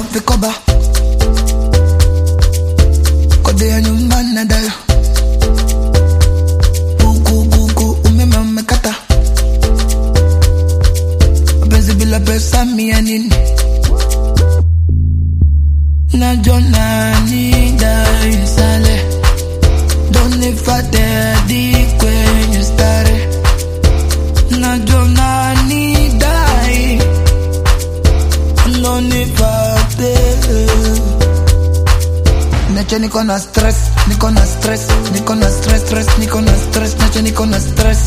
vikoba kode ya nyumbani na dayo buku umeme umekata mapenzi bila pesa mia nini na jonani dai sale donifate di kwenye stare na jonani dai donifate nacho niko na stress nacho niko na stress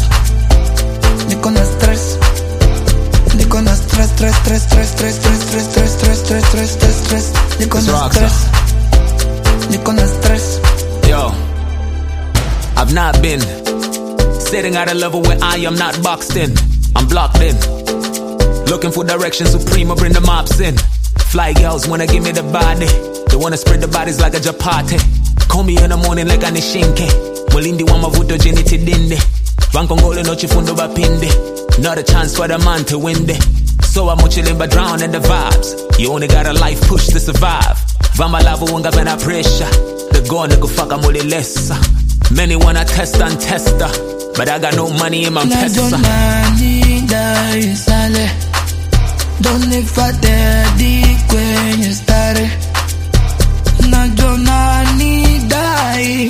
Yo, I've not been sitting at a level where I am not boxed in. I'm blocked in, looking for direction supreme, bring the mops in. Fly girls wanna give me the body, they wanna spread the bodies like a chapati. Call me in the morning like a nishinke, mulindi wa mavuto jeniti dinde. Vankongole no chifundo bapinde, not a chance for the man to win it. So I'm chilling but drown in the vibes. You only got a life push to survive. Vama lava wonga vena pressure. The go nigga fuck I'm only less. Many wanna test and tester, but I got no money in my pesa. Na jonani dai sale donifate di kwenye stare na jonani dai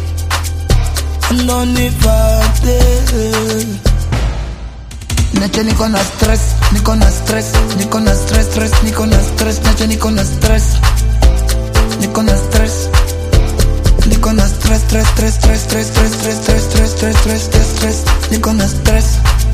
donifate nacho niko na stress nacho niko na stress niko na stress